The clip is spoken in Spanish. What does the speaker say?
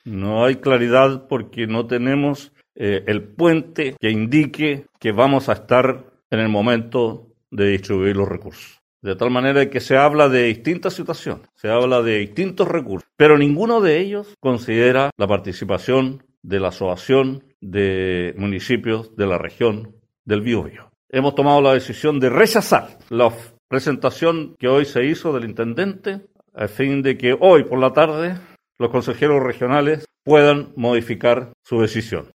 No hay claridad porque no tenemos el puente que indique que vamos a estar en el momento de distribuir los recursos. De tal manera que se habla de distintas situaciones, se habla de distintos recursos, pero ninguno de ellos considera la participación de la asociación de municipios de la región del Biobío. Hemos tomado la decisión de rechazar la presentación que hoy se hizo del intendente a fin de que hoy por la tarde los consejeros regionales puedan modificar su decisión.